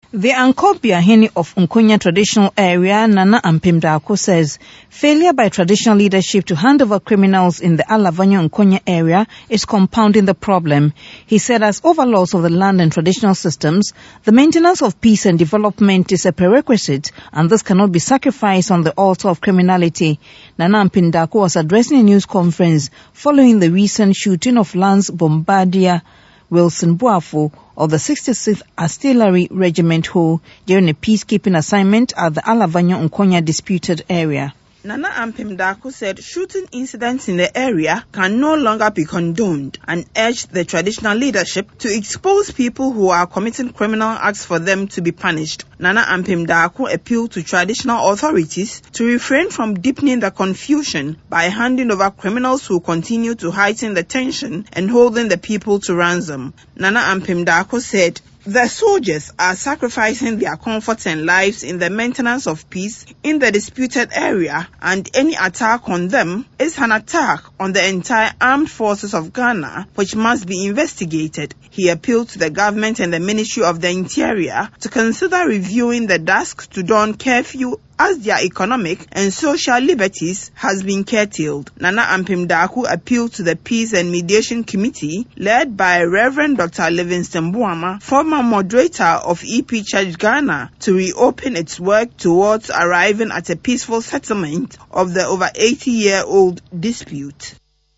The Ankobia of Nkonya traditional area, Nana Ampem Darko, says failure by traditional leadership to hand over criminals in the Alavanyo Nkonya area is compounding the problem. He said as overlords of the land and traditional systems, the maintenance of peace and development is a prerequisite, and this cannot be sacrificed on the altar of criminality. Nana Ampem Darko was addressing a news conference following the recent shooting of Lance Bombardier Wilson Boafo of the 66th Artillery Regiment Ho during a peacekeeping assignment at the Alavanyo Nkonya disputed area. Nana Ampem Darko said shooting incidents in the area can no longer be condoned and urged the traditional leadership to expose people who are committing criminal acts for them to be punished. Nana Ampem Darko appealed to traditional authorities to refrain from deepening the confusion by handing over criminals who continue to heighten the tension and holding the people to ransom. Nana Ampem Darko said the soldiers are sacrificing their comforts and lives in the maintenance of peace in the disputed area, and any attack on them is an attack on the entire armed forces of Ghana, which must be investigated. He appealed to the government and the Ministry of the Interior to consider reviewing the dusk to dawn curfew as their economic and social liberties has been curtailed. Nana Ampem Darko appealed to the Peace and Mediation Committee led by Reverend Dr. Livingston Boama, former moderator of EP Church Ghana, to reopen its work towards arriving at a peaceful settlement of the over 80-year-old dispute.